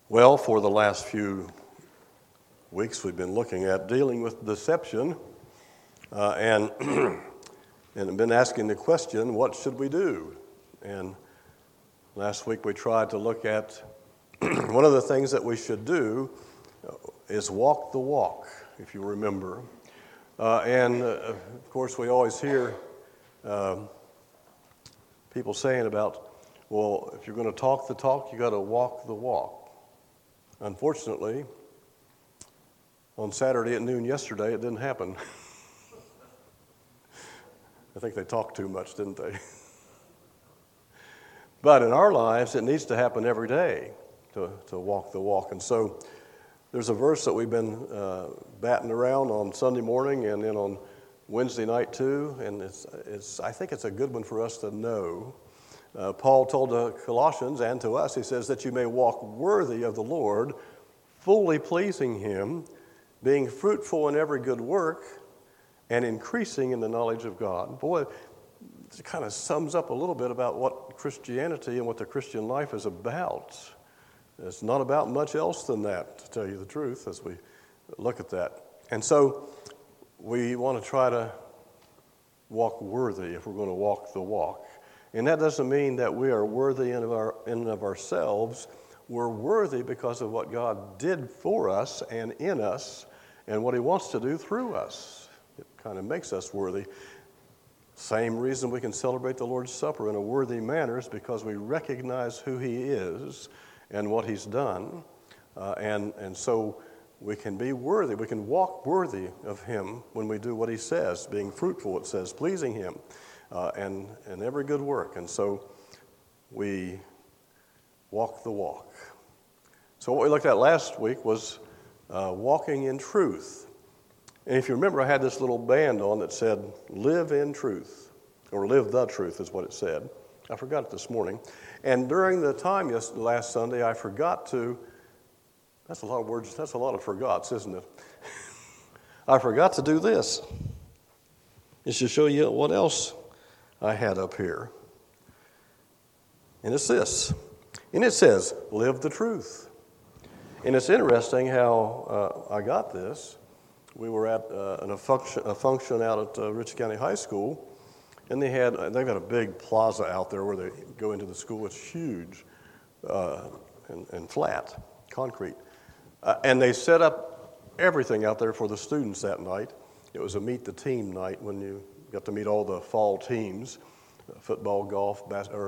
Well, for the last few weeks, we've been looking at dealing with deception and been asking the question, what should we do? And last week we tried to look at one of the things that we should do is walk the walk, if you remember. Of course, we always hear people saying about, well, if you're going to talk the talk, you got to walk the walk. Unfortunately, on Saturday at noon yesterday, it didn't happen. I think they talked too much, didn't they? But in our lives, it needs to happen every day to walk the walk. And so there's a verse that we've been batting around on Sunday morning and then on Wednesday night too, and I think it's a good one for us to know. Paul told the Colossians and to us, he says that you may walk worthy of the Lord, fully pleasing Him, being fruitful in every good work, and increasing in the knowledge of God. Boy, it kind of sums up a little bit about what Christianity and what the Christian life is about. It's not about much else than that, to tell you the truth, as we look at that. And so we want to try to walk worthy if we're going to walk the walk. And that doesn't mean that we are worthy in and of ourselves. We're worthy because of what God did for us and in us and what He wants to do through us. It kind of makes us worthy. Same reason we can celebrate the Lord's Supper in a worthy manner is because we recognize who He is and what He's done. And so we can be worthy. We can walk worthy of Him when we do what He says, being fruitful, it says, pleasing Him. And every good work. And so we walk the walk. So what we looked at last week was walking in truth. And if you remember, I had this little band on that said, live in truth, or live the truth is what it said. I forgot it this morning. And during the time last Sunday, I forgot to, that's a lot of words, that's a lot of forgots, isn't it? I forgot to do this. It's to show you what else I had up here. And it's this. And it says, live the truth. And it's interesting how I got this. We were at a function out at Rich County High School, and they've got a big plaza out there where they go into the school. It's huge and flat, concrete. And they set up everything out there for the students that night. It was a meet the team night when you got to meet all the fall teams, football, golf,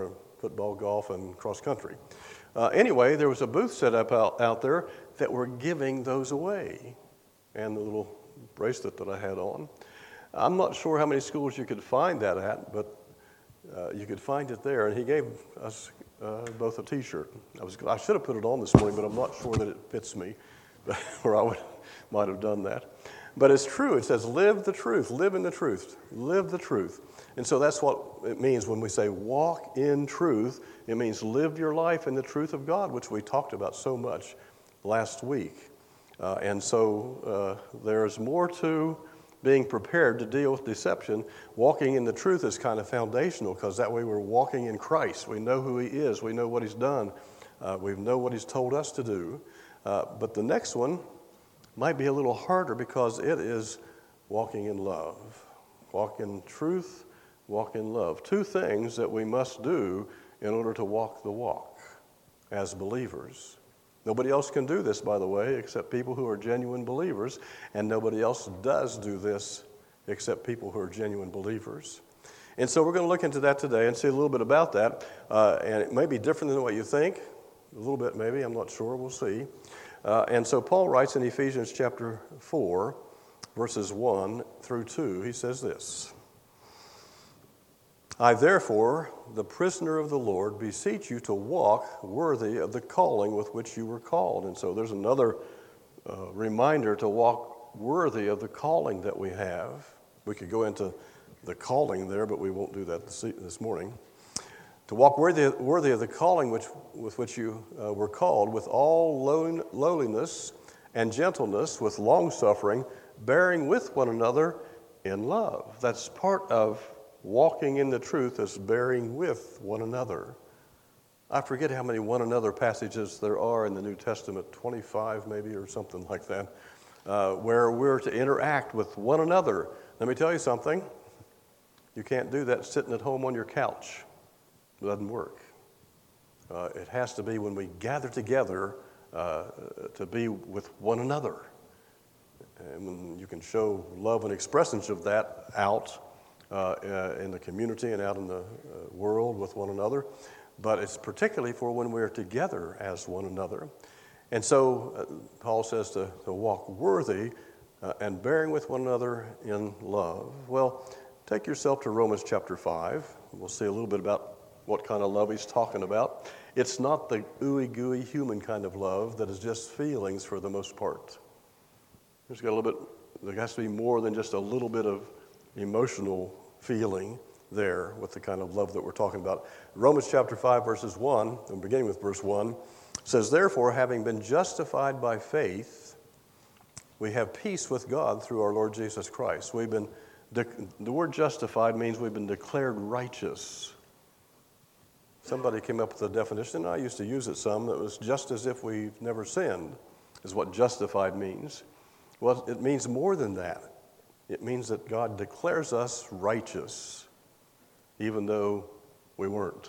and cross country. Anyway, there was a booth set up out there that were giving those away, and the little bracelet that I had on. I'm not sure how many schools you could find that at, but you could find it there. And he gave us both a T-shirt. I should have put it on this morning, but I'm not sure that it fits me, or I might have done that. But it's true. It says, live the truth, live in the truth, live the truth. And so that's what it means when we say walk in truth. It means live your life in the truth of God, which we talked about so much last week. And so there's more to being prepared to deal with deception. Walking in the truth is kind of foundational because that way we're walking in Christ. We know who He is. We know what He's done. We know what He's told us to do. But the next one might be a little harder because it is walking in love. Walk in truth, walk in love. Two things that we must do in order to walk the walk as believers. Nobody else can do this, by the way, except people who are genuine believers, and nobody else does do this except people who are genuine believers. And so we're going to look into that today and see a little bit about that. And it may be different than what you think. A little bit maybe, I'm not sure, we'll see. And so Paul writes in Ephesians chapter 4, verses 1 through 2, he says this, I therefore, the prisoner of the Lord, beseech you to walk worthy of the calling with which you were called. And so there's another reminder to walk worthy of the calling that we have. We could go into the calling there, but we won't do that this morning. To walk worthy of the calling with which you were called, with all lowliness and gentleness, with long-suffering, bearing with one another in love. That's part of walking in the truth, is bearing with one another. I forget how many one another passages there are in the New Testament, 25 maybe or something like that, where we're to interact with one another. Let me tell you something. You can't do that sitting at home on your couch. It doesn't work. It has to be when we gather together to be with one another. And you can show love and expressions of that out in the community and out in the world with one another. But it's particularly for when we're together as one another. And so Paul says to walk worthy and bearing with one another in love. Well, take yourself to Romans chapter 5. We'll see a little bit about what kind of love he's talking about. It's not the ooey-gooey human kind of love that is just feelings for the most part. There has to be more than just a little bit of emotional feeling there with the kind of love that we're talking about. Romans chapter 5, verses 1, and beginning with verse 1, says, "Therefore, having been justified by faith, we have peace with God through our Lord Jesus Christ." The word justified means we've been declared righteous. Somebody came up with a definition, and I used to use it some, that was just as if we've never sinned, is what justified means. Well, it means more than that. It means that God declares us righteous, even though we weren't.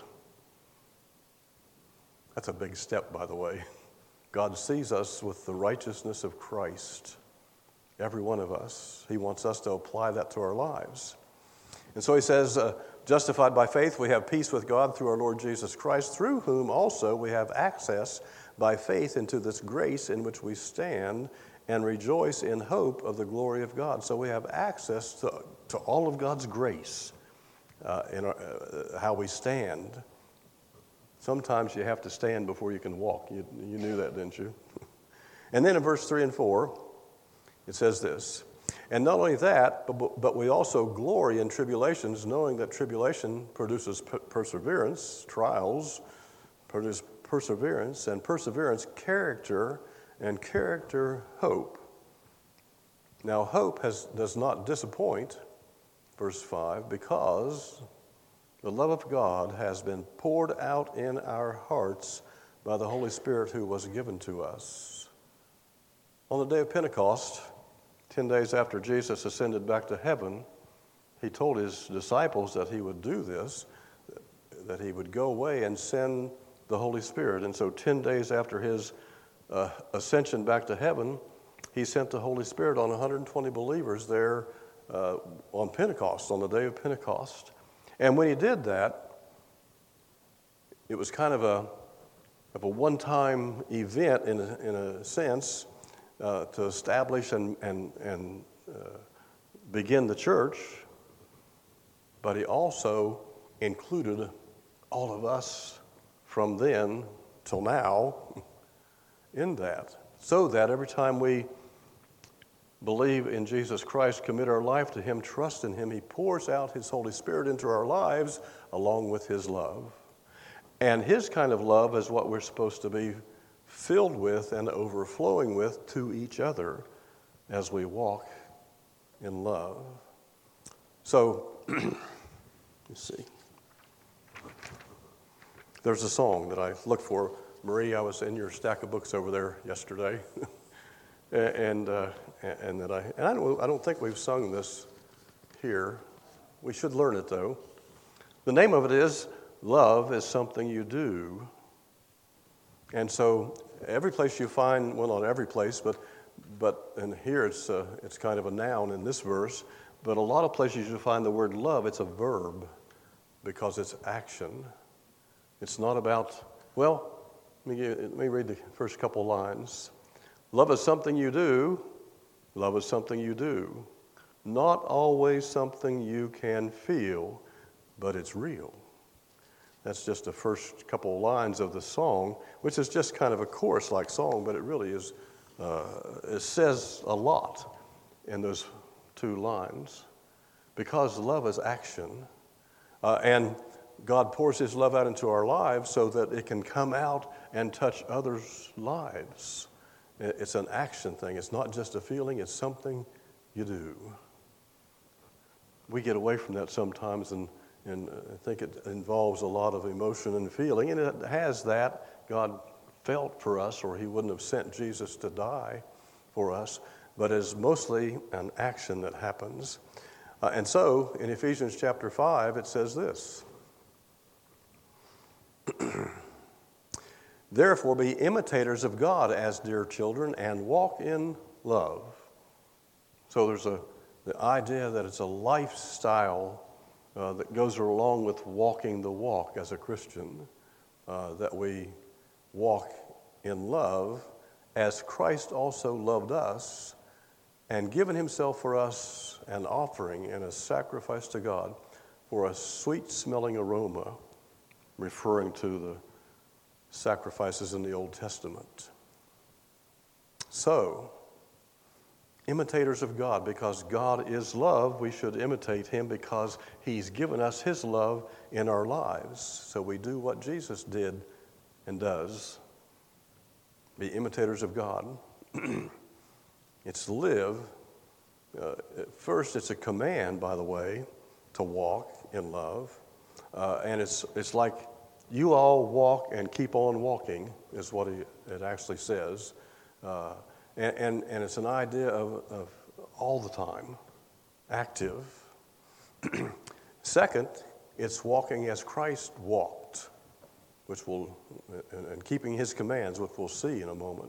That's a big step, by the way. God sees us with the righteousness of Christ, every one of us. He wants us to apply that to our lives. And so he says, justified by faith, we have peace with God through our Lord Jesus Christ, through whom also we have access by faith into this grace in which we stand and rejoice in hope of the glory of God. So we have access to all of God's grace in how we stand. Sometimes you have to stand before you can walk. You knew that, didn't you? And then in verse 3 and 4, it says this, "And not only that, but we also glory in tribulations, knowing that tribulation produces perseverance, trials produce perseverance, and perseverance character, and character hope. Now hope does not disappoint," verse 5, "because the love of God has been poured out in our hearts by the Holy Spirit who was given to us." On the day of Pentecost, 10 days after Jesus ascended back to heaven, he told his disciples that he would do this, that he would go away and send the Holy Spirit. And so 10 days after his ascension back to heaven, he sent the Holy Spirit on 120 believers there on Pentecost, on the day of Pentecost. And when he did that, it was kind of a one-time event in a sense to establish and begin the church, but he also included all of us from then till now in that, so that every time we believe in Jesus Christ, commit our life to him, trust in him, he pours out his Holy Spirit into our lives along with his love. And his kind of love is what we're supposed to be filled with and overflowing with to each other as we walk in love. So, let's see. There's a song that I looked for. Marie, I was in your stack of books over there yesterday, and I don't think we've sung this here. We should learn it though. The name of it is "Love is Something You Do." And so every place you find, well, not every place, but and here it's kind of a noun in this verse, but a lot of places you find the word love, it's a verb because it's action. It's not about, well, let me read the first couple lines. "Love is something you do. Love is something you do. Not always something you can feel, but it's real." That's just the first couple lines of the song, which is just kind of a chorus-like song, but it really is, it says a lot in those two lines because love is action. And God pours his love out into our lives so that it can come out and touch others' lives. It's an action thing. It's not just a feeling. It's something you do. We get away from that sometimes, and And I think it involves a lot of emotion and feeling, and it has that. God felt for us, or he wouldn't have sent Jesus to die for us, but is mostly an action that happens. And so, in Ephesians chapter 5, it says this: Therefore, be imitators of God as dear children, and walk in love. So there's the idea that it's a lifestyle that goes along with walking the walk as a Christian, that we walk in love as Christ also loved us and given himself for us an offering and a sacrifice to God for a sweet-smelling aroma, referring to the sacrifices in the Old Testament. So, imitators of God, because God is love, we should imitate him because he's given us his love in our lives. So we do what Jesus did and does. Be imitators of God. It's live. First, it's a command, by the way, to walk in love. And it's like you all walk and keep on walking, is what it actually says. And it's an idea of all the time, active. Second, it's walking as Christ walked, and keeping his commands, which we'll see in a moment.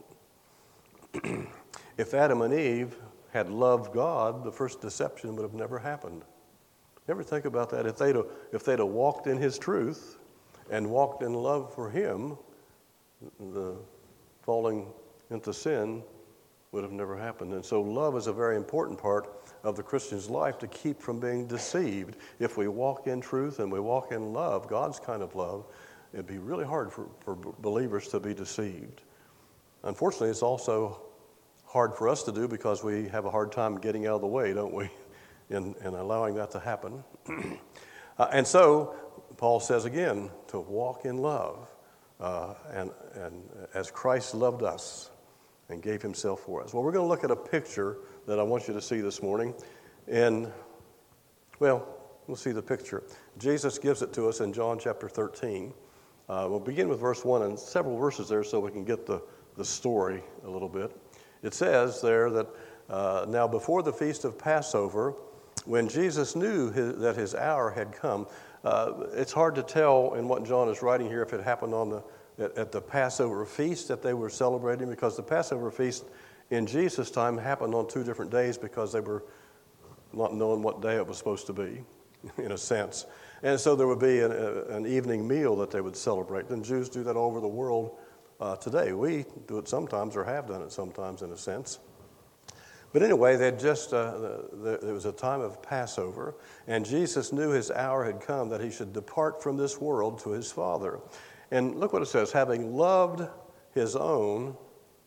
If Adam and Eve had loved God, the first deception would have never happened. Ever think about that? If they'd have walked in his truth and walked in love for him, the falling into sin would have never happened. And so love is a very important part of the Christian's life to keep from being deceived. If we walk in truth and we walk in love, God's kind of love, it'd be really hard for believers to be deceived. Unfortunately, it's also hard for us to do because we have a hard time getting out of the way, don't we, in allowing that to happen. And so, Paul says again, to walk in love, and as Christ loved us and gave himself for us. Well, we're going to look at a picture that I want you to see this morning. And, well, we'll see the picture. Jesus gives it to us in John chapter 13. We'll begin with verse 1 and several verses there so we can get the story a little bit. It says there that now before the feast of Passover, when Jesus knew that his hour had come, it's hard to tell in what John is writing here if it happened at the Passover feast that they were celebrating, because the Passover feast in Jesus' time happened on 2 different days because they were not knowing what day it was supposed to be, in a sense. And so there would be an evening meal that they would celebrate. And Jews do that all over the world today. We do it sometimes, or have done it sometimes, in a sense. But anyway, there was a time of Passover, and Jesus knew his hour had come that he should depart from this world to his Father. And look what it says: having loved his own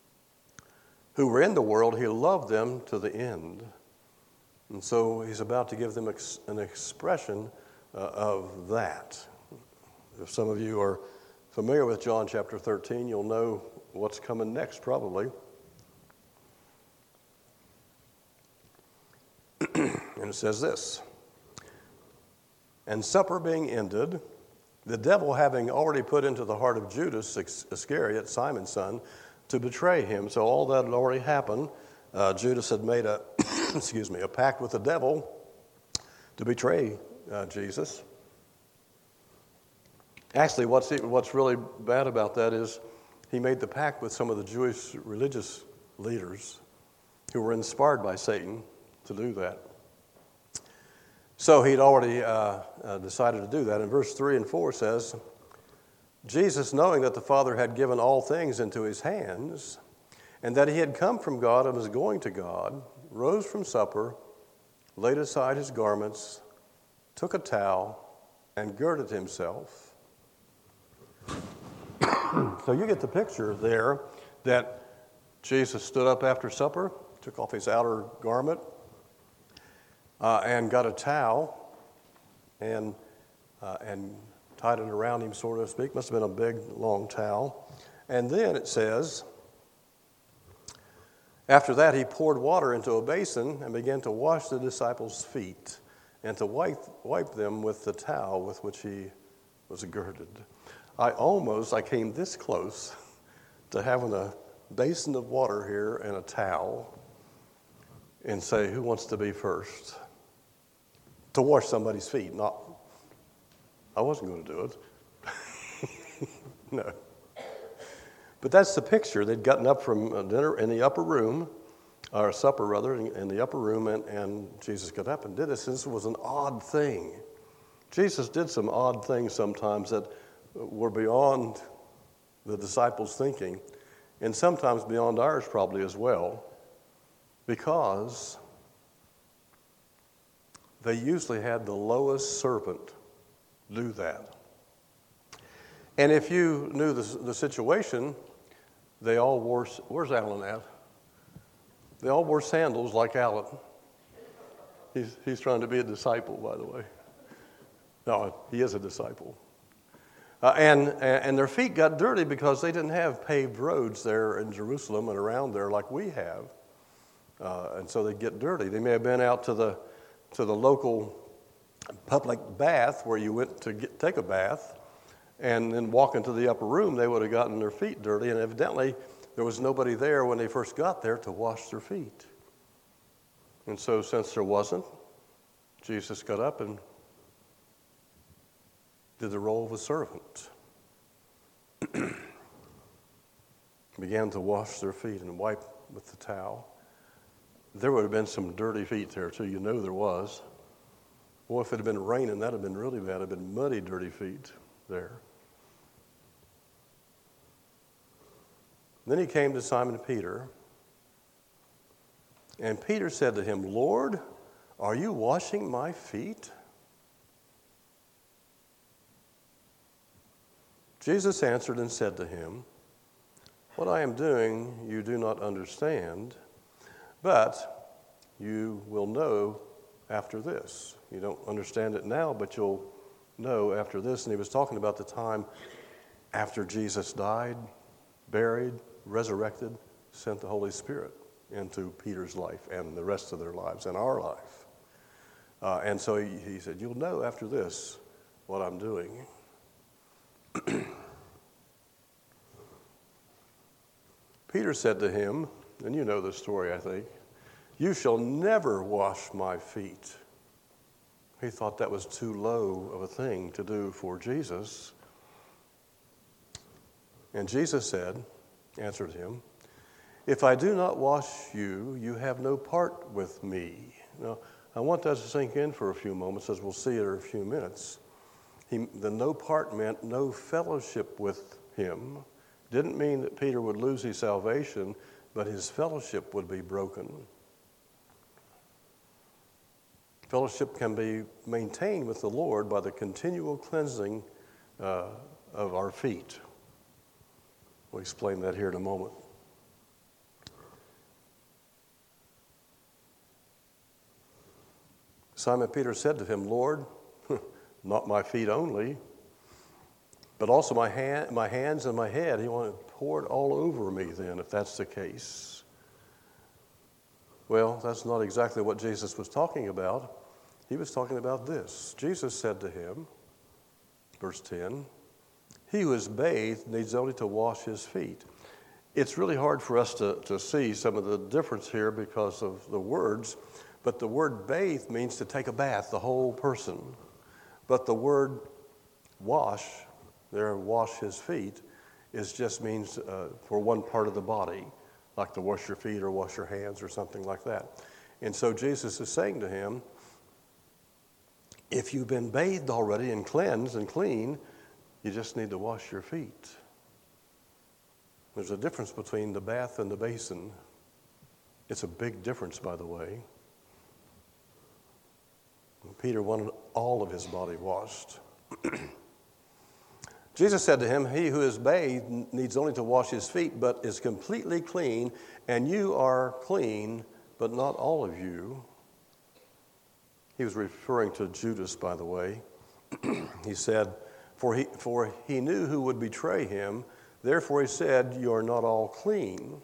who were in the world, he loved them to the end. And so he's about to give them an expression of that. If some of you are familiar with John chapter 13, you'll know what's coming next probably. And it says this: and supper being ended, the devil having already put into the heart of Judas Iscariot, Simon's son, to betray him. So all that had already happened. Judas had made a pact with the devil to betray Jesus. Actually, what's really bad about that is he made the pact with some of the Jewish religious leaders who were inspired by Satan to do that. So he'd already decided to do that. And verse 3 and 4 says, Jesus, knowing that the Father had given all things into his hands, and that he had come from God and was going to God, rose from supper, laid aside his garments, took a towel, and girded himself. So you get the picture there that Jesus stood up after supper, took off his outer garment, and got a towel and tied it around him, so to speak. Must have been a big, long towel. And then it says, after that he poured water into a basin and began to wash the disciples' feet and to wipe them with the towel with which he was girded. I came this close to having a basin of water here and a towel and say, who wants to be first? To wash somebody's feet. I wasn't going to do it. No. But that's the picture. They'd gotten up from dinner in the upper room, or supper rather, in the upper room, and Jesus got up and did this. This was an odd thing. Jesus did some odd things sometimes that were beyond the disciples' thinking, and sometimes beyond ours probably as well, because they usually had the lowest servant do that. And if you knew the situation, they all wore, where's Alan at? They all wore sandals like Alan. He's trying to be a disciple, by the way. No, he is a disciple. And their feet got dirty because they didn't have paved roads there in Jerusalem and around there like we have. And so they get dirty. They may have been out to the local public bath where you went to take a bath, and then walk into the upper room, they would have gotten their feet dirty, and evidently there was nobody there when they first got there to wash their feet. And so since there wasn't, Jesus got up and did the role of a servant. Began to wash their feet and wipe with the towel. There would have been some dirty feet there too, there was. Boy, if it had been raining, that would have been really bad. It would have been muddy, dirty feet there. Then he came to Simon Peter, and Peter said to him, Lord, are you washing my feet? Jesus answered and said to him, what I am doing you do not understand, but you will know after this. You don't understand it now, but you'll know after this. And he was talking about the time after Jesus died, buried, resurrected, sent the Holy Spirit into Peter's life and the rest of their lives and our life. And so he said, you'll know after this what I'm doing. Peter said to him, and you know the story, I think, you shall never wash my feet. He thought that was too low of a thing to do for Jesus. And Jesus answered him, if I do not wash you, you have no part with me. Now, I want that to sink in for a few moments, as we'll see it in a few minutes. The no part meant no fellowship with him. Didn't mean that Peter would lose his salvation, but his fellowship would be broken. Fellowship can be maintained with the Lord by the continual cleansing of our feet. We'll explain that here in a moment. Simon Peter said to him, Lord, not my feet only, but also my hands and my head. He wanted to pour it all over me then, if that's the case. Well, that's not exactly what Jesus was talking about. He was talking about this. Jesus said to him, verse 10, he who is bathed needs only to wash his feet. It's really hard for us to see some of the difference here because of the words, but the word bathe means to take a bath, the whole person. But the word wash, his feet, just means for one part of the body, like to wash your feet or wash your hands or something like that. And so Jesus is saying to him, if you've been bathed already and cleansed and clean, you just need to wash your feet. There's a difference between the bath and the basin. It's a big difference, by the way. Peter wanted all of his body washed. Jesus said to him, he who is bathed needs only to wash his feet, but is completely clean, and you are clean, but not all of you. He was referring to Judas, by the way. He said, for he knew who would betray him, therefore he said, you are not all clean.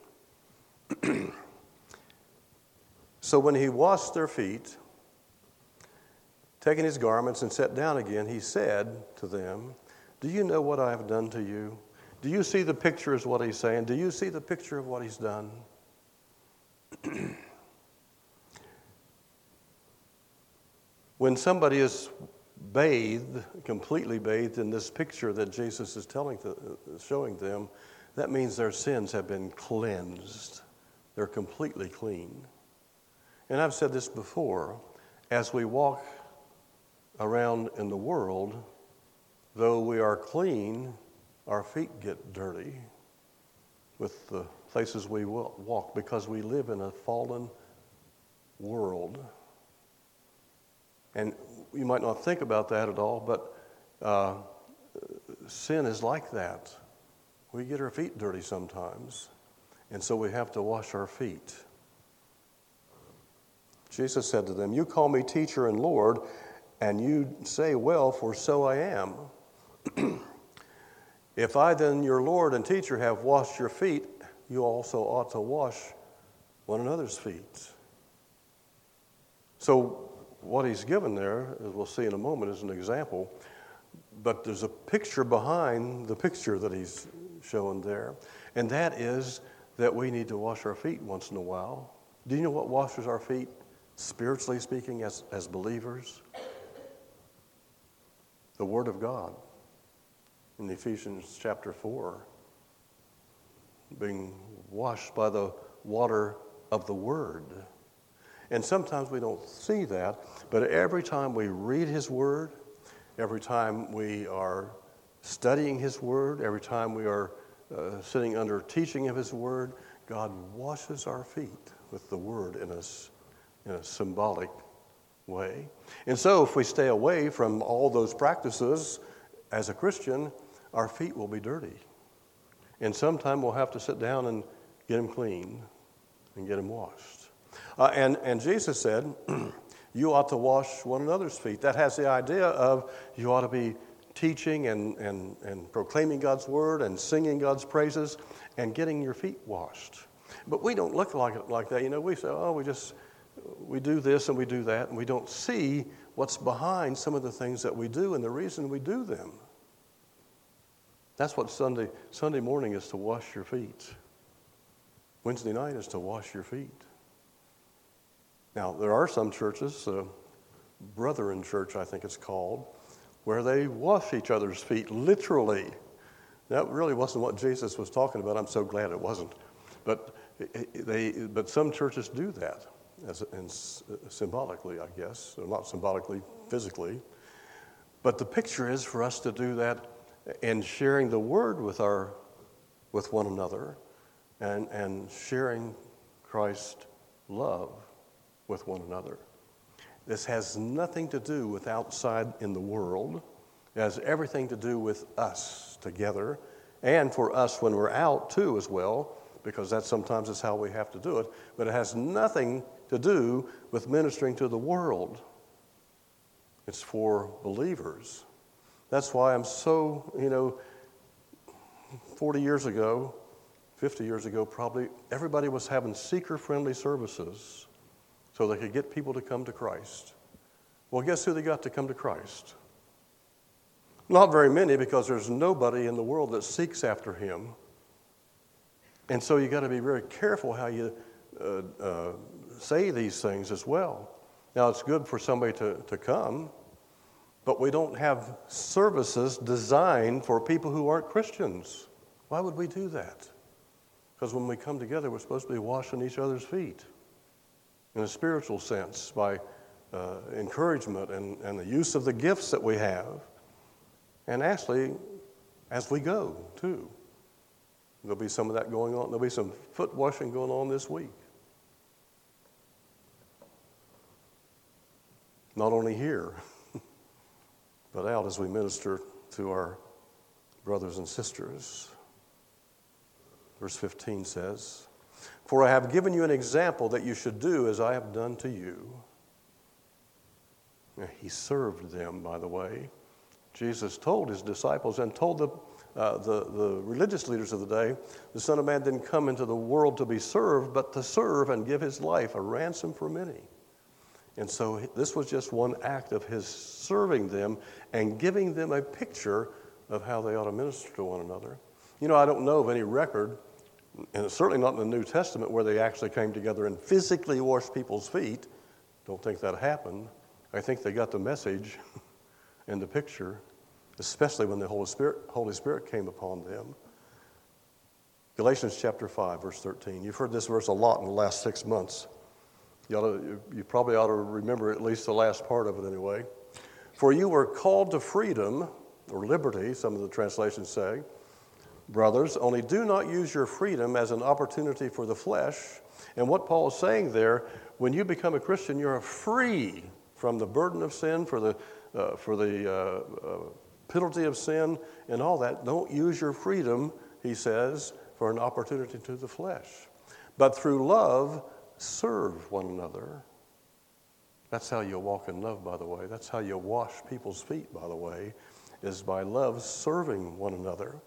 So when he washed their feet taking his garments and sat down again, he said to them, "Do you know what I have done to you?" Do you see the picture is what he's saying? Do you see the picture of what he's done? When somebody is bathed, completely bathed in this picture that Jesus is showing them, that means their sins have been cleansed. They're completely clean. And I've said this before, as we walk around in the world, though we are clean, our feet get dirty with the places we walk because we live in a fallen world. And you might not think about that at all, but sin is like that. We get our feet dirty sometimes, and so we have to wash our feet. Jesus said to them, "You call me teacher and Lord, and you say, well, for so I am. If I then, your Lord and teacher, have washed your feet, you also ought to wash one another's feet." So what he's given there, as we'll see in a moment, is an example. But there's a picture behind the picture that he's showing there. And that is that we need to wash our feet once in a while. Do you know what washes our feet, spiritually speaking, as believers? The Word of God. In Ephesians chapter 4, being washed by the water of the Word. And sometimes we don't see that, but every time we read His Word, every time we are studying His Word, every time we are sitting under teaching of His Word, God washes our feet with the Word in a symbolic way. And so if we stay away from all those practices as a Christian, our feet will be dirty. And sometime we'll have to sit down and get them clean and get them washed. And Jesus said, you ought to wash one another's feet. That has the idea of you ought to be teaching and proclaiming God's word and singing God's praises and getting your feet washed. But we don't look like that. You know, we say, we do this and we do that, and we don't see what's behind some of the things that we do and the reason we do them. That's what Sunday morning is, to wash your feet. Wednesday night is to wash your feet. Now, there are some churches, Brethren Church I think it's called, where they wash each other's feet literally. That really wasn't what Jesus was talking about. I'm so glad it wasn't. But some churches do that, symbolically, I guess. Or not symbolically, physically. But the picture is for us to do that and sharing the word with one another and sharing Christ's love with one another. This has nothing to do with outside in the world. It has everything to do with us together, and for us when we're out too as well, because that sometimes is how we have to do it. But it has nothing to do with ministering to the world. It's for believers. That's why I'm so, 40 years ago, 50 years ago probably, everybody was having seeker-friendly services so they could get people to come to Christ. Well, guess who they got to come to Christ? Not very many, because there's nobody in the world that seeks after Him. And so you got to be very careful how you say these things as well. Now, it's good for somebody to come, but we don't have services designed for people who aren't Christians. Why would we do that? Because when we come together, we're supposed to be washing each other's feet in a spiritual sense by encouragement and the use of the gifts that we have. And actually, as we go, too. There'll be some of that going on. There'll be some foot washing going on this week. Not only here, but out as we minister to our brothers and sisters. Verse 15 says, "For I have given you an example that you should do as I have done to you." Now, He served them, by the way. Jesus told His disciples and told the religious leaders of the day, the Son of Man didn't come into the world to be served, but to serve and give His life a ransom for many. And so this was just one act of his serving them and giving them a picture of how they ought to minister to one another. You know, I don't know of any record, and it's certainly not in the New Testament, where they actually came together and physically washed people's feet. Don't think that happened. I think they got the message and the picture, especially when the Holy Spirit came upon them. Galatians chapter 5, verse 13. You've heard this verse a lot in the last 6 months. You probably ought to remember at least the last part of it anyway. For you were called to freedom, or liberty, some of the translations say. Brothers, only do not use your freedom as an opportunity for the flesh. And what Paul is saying there, when you become a Christian, you're free from the burden of sin, for the penalty of sin and all that. Don't use your freedom, he says, for an opportunity to the flesh. But through love, serve one another. That's how you walk in love, by the way. That's how you wash people's feet, by the way, is by love, serving one another.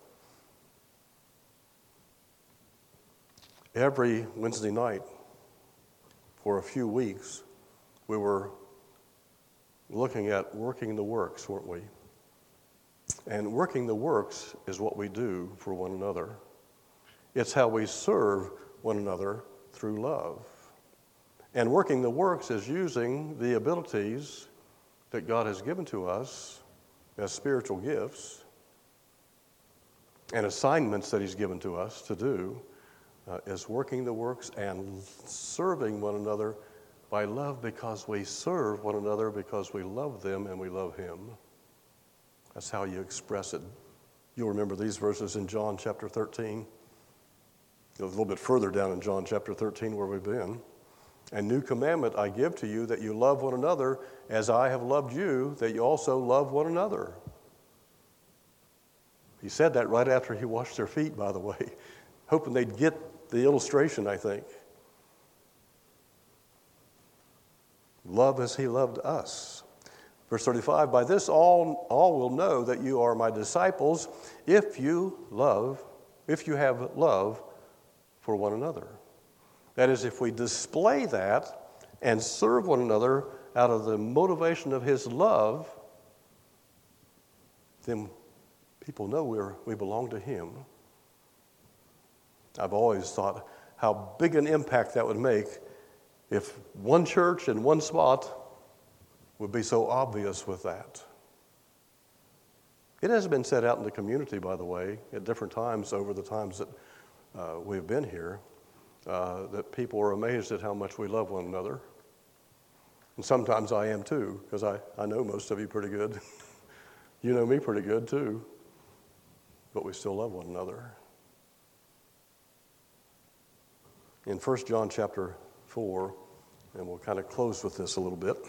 Every Wednesday night for a few weeks, we were looking at working the works, weren't we? And working the works is what we do for one another. It's how we serve one another through love. And working the works is using the abilities that God has given to us as spiritual gifts and assignments that he's given to us to do, is working the works and serving one another by love, because we serve one another because we love them and we love him. That's how you express it. You'll remember these verses in John chapter 13. A little bit further down in John chapter 13 where we've been. A new commandment I give to you, that you love one another as I have loved you, that you also love one another. He said that right after he washed their feet, by the way, hoping they'd get the illustration, I think. Love as he loved us. Verse 35, by this all will know that you are my disciples if you have love for one another. That is, if we display that and serve one another out of the motivation of his love, then people know we belong to him. I've always thought how big an impact that would make if one church in one spot would be so obvious with that. It has been said out in the community, by the way, at different times over the times that we've been here, that people are amazed at how much we love one another. And sometimes I am too, because I know most of you pretty good. You know me pretty good too. But we still love one another. In 1 John chapter 4, and we'll kind of close with this a little bit.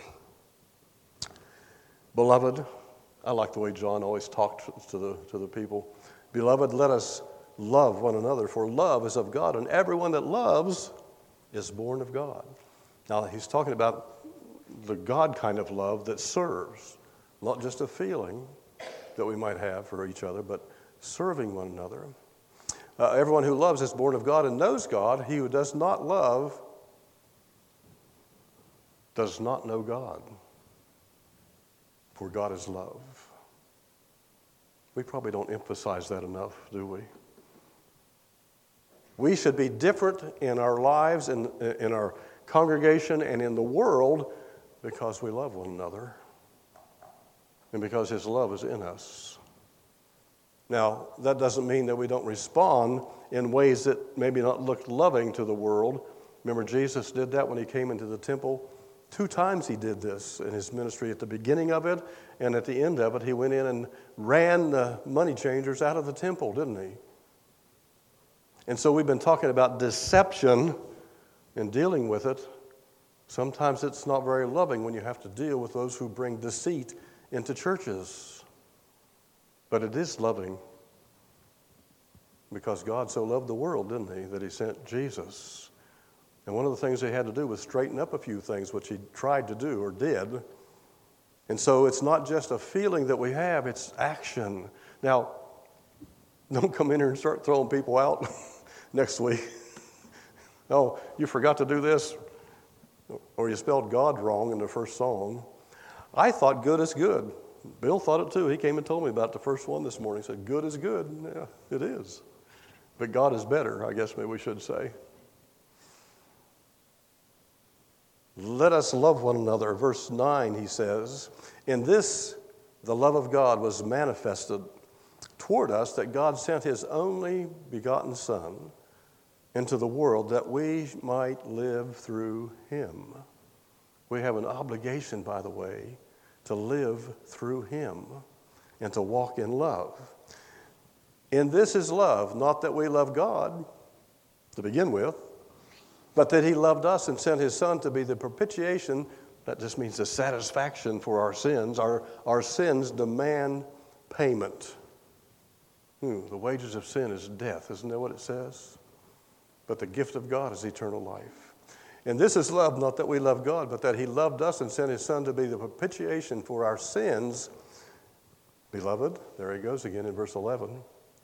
Beloved, I like the way John always talked to the people. Beloved, let us love one another, for love is of God, and everyone that loves is born of God. Now, he's talking about the God kind of love that serves, not just a feeling that we might have for each other, but serving one another. Everyone who loves is born of God and knows God. He who does not love does not know God, for God is love. We probably don't emphasize that enough, do we? We should be different in our lives, in our congregation, and in the world because we love one another and because his love is in us. Now, that doesn't mean that we don't respond in ways that maybe not look loving to the world. Remember, Jesus did that when he came into the temple. 2 times he did this in his ministry. At the beginning of it and at the end of it, he went in and ran the money changers out of the temple, didn't he? And so we've been talking about deception and dealing with it. Sometimes it's not very loving when you have to deal with those who bring deceit into churches. But it is loving because God so loved the world, didn't he, that he sent Jesus. And one of the things he had to do was straighten up a few things, which he tried to do or did. And so it's not just a feeling that we have, it's action. Now, don't come in here and start throwing people out next week. Oh, you forgot to do this? or you spelled God wrong in the first song. I thought good is good. Bill thought it too. He came and told me about the first one this morning. He said, good is good. Yeah, it is. But God is better, I guess maybe we should say. Let us love one another. Verse 9, he says, in this the love of God was manifested toward us, that God sent his only begotten Son into the world that we might live through him. We have an obligation, by the way, to live through him and to walk in love. And this is love, not that we love God to begin with, but that he loved us and sent his Son to be the propitiation. That just means the satisfaction for our sins. Our sins demand payment. The wages of sin is death, isn't that what it says? But the gift of God is eternal life. And this is love, not that we love God, but that he loved us and sent his Son to be the propitiation for our sins. Beloved, there he goes again in verse 11.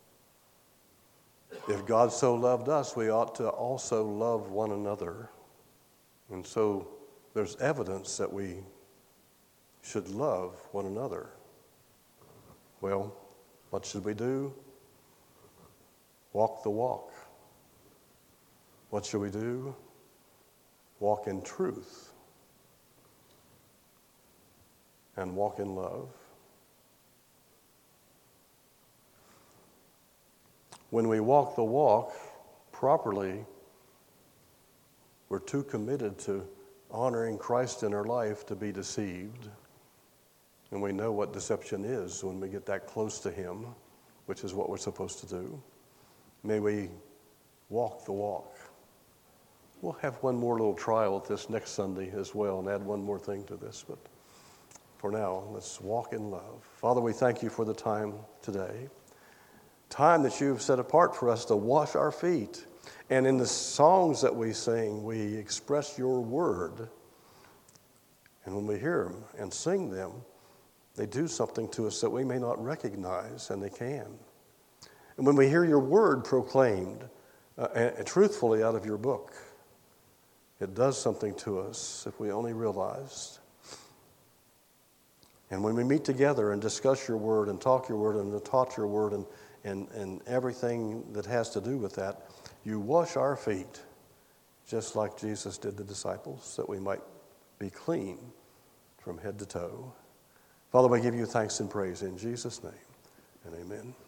If God so loved us, we ought to also love one another. And so there's evidence that we should love one another. Well, what should we do? Walk the walk. What should we do? Walk in truth and walk in love. When we walk the walk properly, we're too committed to honoring Christ in our life to be deceived. And we know what deception is when we get that close to him, which is what we're supposed to do. May we walk the walk. We'll have one more little trial at this next Sunday as well and add one more thing to this. But for now, let's walk in love. Father, we thank you for the time today. Time that you've set apart for us to wash our feet. And in the songs that we sing, we express your word. And when we hear them and sing them, they do something to us that we may not recognize, and they can. And when we hear your word proclaimed truthfully out of your book, it does something to us if we only realized. And when we meet together and discuss your word and talk your word and are taught your word and everything that has to do with that, you wash our feet just like Jesus did the disciples, that we might be clean from head to toe. Father, we give you thanks and praise in Jesus' name, and amen.